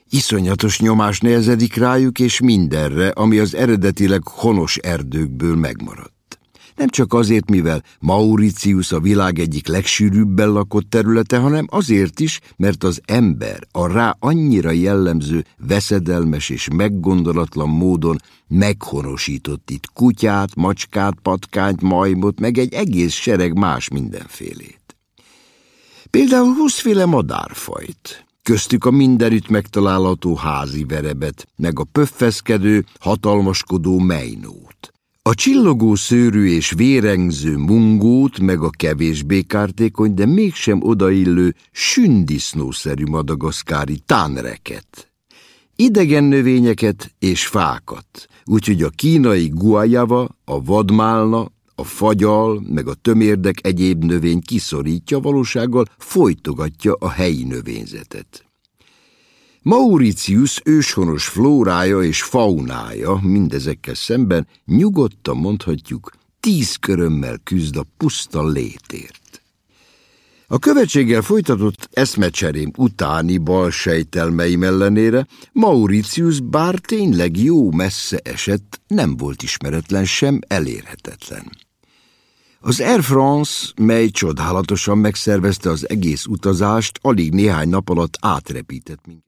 Iszonyatos nyomás nehezedik rájuk, és mindenre, ami az eredetileg honos erdőkből megmaradt. Nem csak azért, mivel Mauritius a világ egyik legsűrűbben lakott területe, hanem azért is, mert az ember a rá annyira jellemző, veszedelmes és meggondolatlan módon meghonosított itt kutyát, macskát, patkányt, majmot, meg egy egész sereg más mindenfélét. Például 20 féle madárfajt, köztük a mindenütt megtalálható házi verebet, meg a pöffeszkedő, hatalmaskodó mejnót. A csillogó szőrű és vérengző mungót, meg a kevésbé kártékony, de mégsem odaillő sündisznószerű madagaszkári tánreket. Idegen növényeket és fákat, úgyhogy a kínai guajava, a vadmálna, a fagyal, meg a tömérdek egyéb növény kiszorítja, valósággal folytogatja a helyi növényzetet. Mauritius őshonos flórája és faunája mindezekkel szemben nyugodtan mondhatjuk 10 körömmel küzd a puszta létért. A követséggel folytatott eszmecserém utáni balsejtelmeim ellenére Mauritius, bár tényleg jó messze esett, nem volt ismeretlen sem elérhetetlen. Az Air France, mely csodálatosan megszervezte az egész utazást, alig néhány nap alatt átrepített minket.